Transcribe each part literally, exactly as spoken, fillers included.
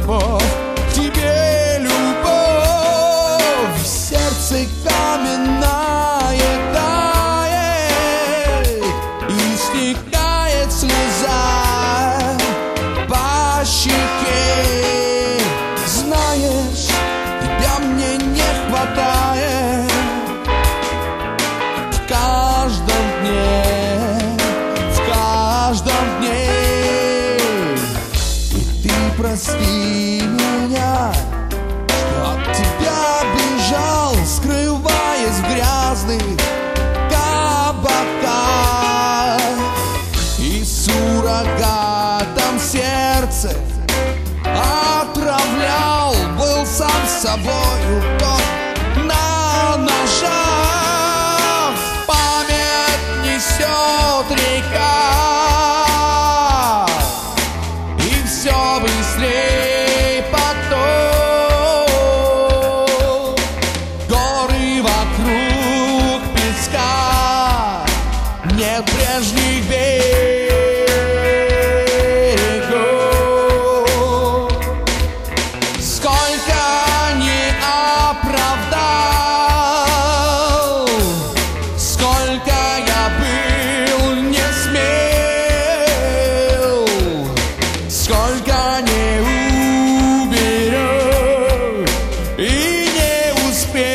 любовь, к тебе любовь. Сердце каменное тает, и стекает слеза по щеке. Знаешь, тебя мне не хватает в каждом дне, в каждом дне. И ты прости меня, что от тебя бежал, скрываясь в грязных кабаках. И суррогатом сердце отравлял, был сам собою тот на ножах. Память несет река, и все быстрее поток. Горы вокруг песка, нет прежних берегов. Сколько не оправдал, сколько я был не смел, сколько не уберег и не успел.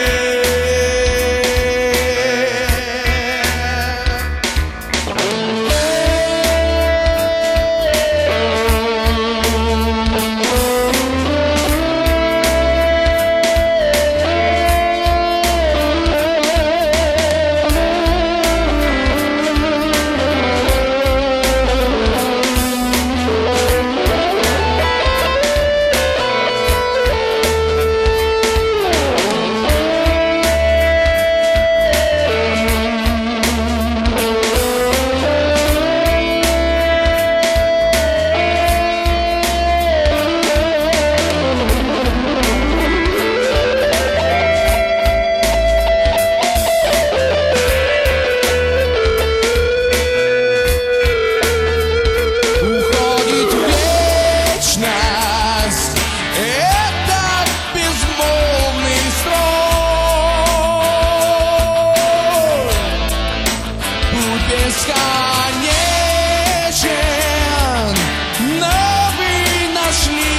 Бесконечен, но вы нашли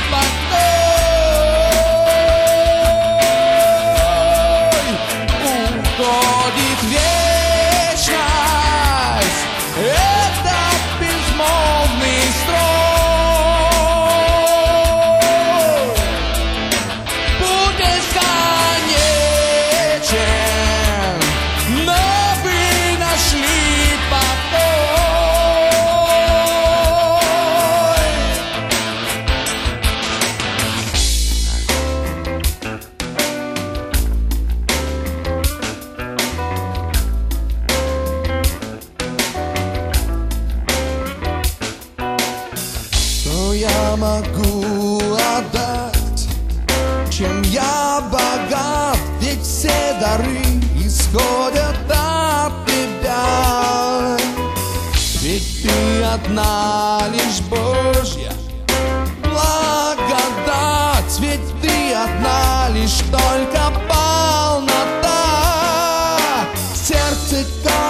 покой. Уходит вечность, это безмолвный строй. Путь бесконечен, но вы нашли покой. Что я могу отдать, чем я богат? Ведь все дары исходят от тебя. Ведь ты одна лишь Божья благодать, ведь ты одна лишь только полнота. Сердце